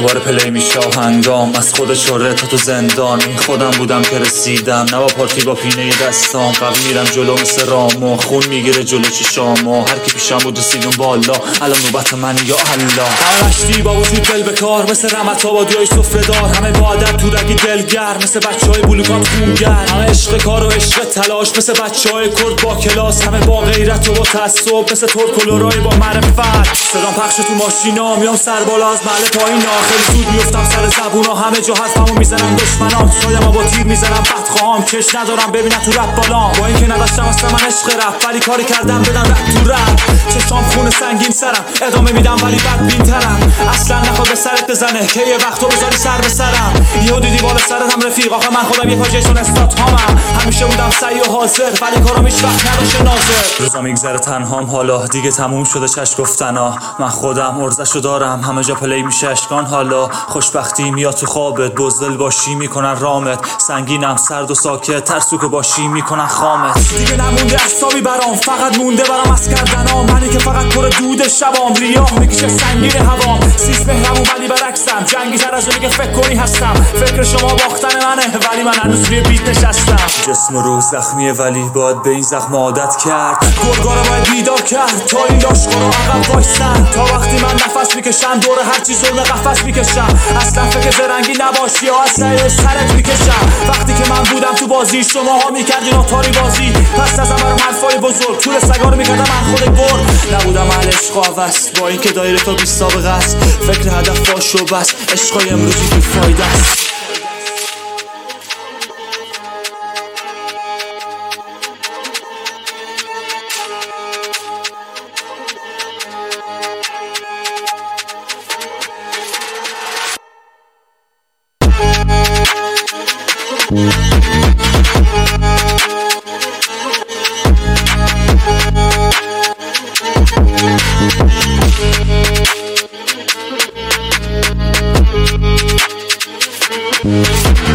دوباره پلی میشه هنگام از خود چاره تا تو زندان. این خودم بودم که رسیدم، نه با پارتی با پینه دستام. قوی میرم جلو مثل رامو، خون میگیره جلو چشامو. هر کی پیشم بود رسیدم بالا، الان نوبت من یا الله. همه مشتی با وجود دل به کار، مثل رمت آبادیای سفره دار. همه با عدد تو رگی دلگر، مثل بچهای بلوکات خونگر. همه عشق کار و عشق تلاش، مثل بچهای کرد با کلاس. همه با غیرت و با تعصب، مثل ترکولورای با معرفت. صدام پخش تو ماشینا، میام سر بالا از محل پایینا. خیلی زود میفتم سر زبونا، همه جا حرفمو میزنم دشمنام. سایمو با تیر میزنم بدخواهم، کش ندارم ببینم تو رپ بالام. با اینکه نداشتم اصلا من عشق رپ، ولی کاری کردم بدم رپ تو رپ. چشام خون سنگین سرم، ادامه میدم ولی بدبین ترم. اصلا نخواد به سرت بزنه که یه وقتو بذاری سر به سرم. یهو دیدی بالا سرت هم رفیق، آخه من خودم یه پاجیشون استاتهامم. همیشه بودم سعی و حاضر، ولی کارم هیچ وقت نداشته ناظر. روزا میگذره تنهام، حالا دیگه تموم شده چش گفتنا. من خودم ارزشو دارم، همه جا پلی میشه اشکان. حالا خوشبختی میاد تو خوابت، بزدل باشی میکنن رامت. سنگینم سرد و ساکت، ترسو که باشی میکنن خامت. دیگه نمونده اعصابی برام، فقط مونده برام از کردنام. منی که فقط پر دود شبام، ریاه میکشه سنگین هوام. سیس مهرمون ولی برعکسم، جنگی تر از اونی که فکر کنی هستم. فکر شما باختن منه، ولی من هنوز روی بیت نشستم. جسم و روح زخمیه ولی باید به این زخم عادت کرد. گرگا رو باید بیدار کرد تا این لاشخورا عقب وایسن. تا وقتی من نفس میکشم دور هر چیز ظلم قفس میکشم. اصلا فکر زرنگی نباشی یا اصلا سرت میکشم. وقتی که من بودم تو بازی، شماها میکردین آتاری بازی. پس ازم برام حرفای بزرگ، طول سگا رو میکردم من خود برد. نبودم اهل عشق و هوس، با اینکه دایره تا 20 سابقه است. فکر هدف باش و بس، عشقای امروزی بی فایده است. We'll be right back.